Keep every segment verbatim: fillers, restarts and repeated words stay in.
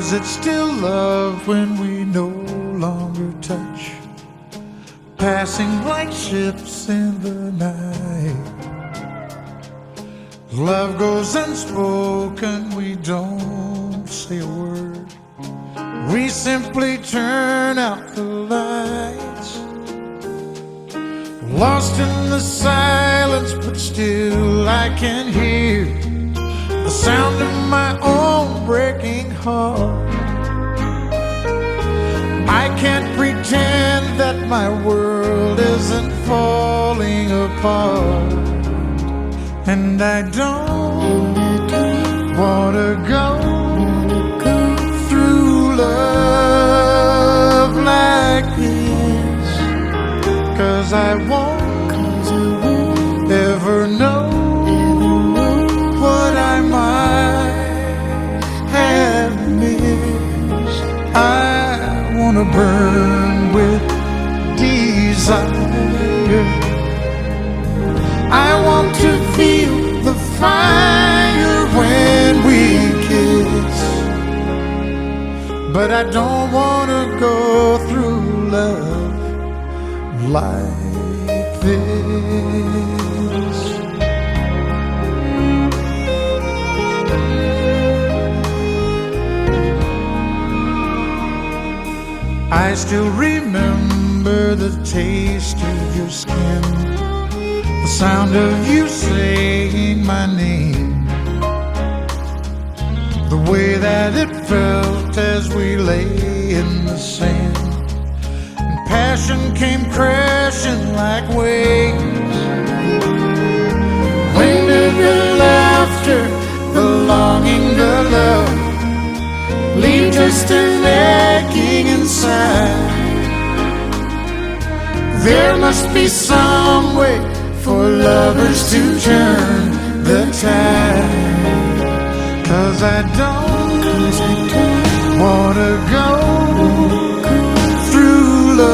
is it still love when we no longer touch, passing like ships in the night? Love goes unspoken, we don't say a word, we simply turn out the lights. Lost in the silence, but still I can hear the sound of my own breaking heart. I can't pretend that my world isn't falling apart, and I don't, and I don't wanna go, wanna go through love like this, 'cause I won't, 'cause I won't ever know, ever know what I might have missed. I wanna burn with desire, I want to feel the fire when we kiss, but I don't want to go through love like this. I still remember the taste of your skin, the sound of you saying my name, the way that it felt as we lay in the sand, and passion came crashing like waves. When did the laughter, the longing, the love leave just an aching inside? There must be some way for lovers to turn the tide, 'cause I don't, 'cause I don't wanna go through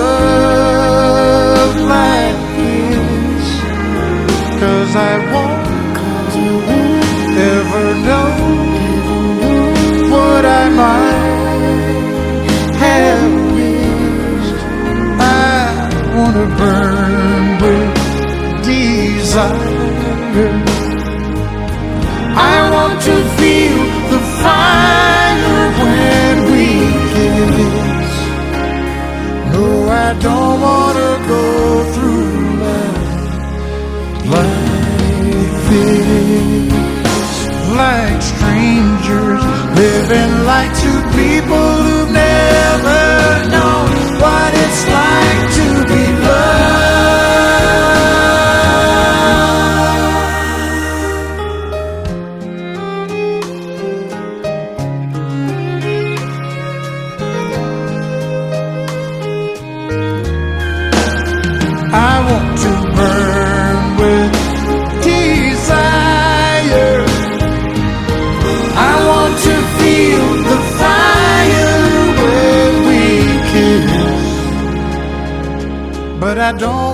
love like this, 'cause I won't, 'cause I won't ever know, ever know what I might have missed. I wanna burn with desire, I want to feel the fire when we kiss. No, I don't want to go through life like this, like strangers living like two people who've never known what it's like to be loved. I want to burn with desire, I want to feel the fire when we kiss, but I don't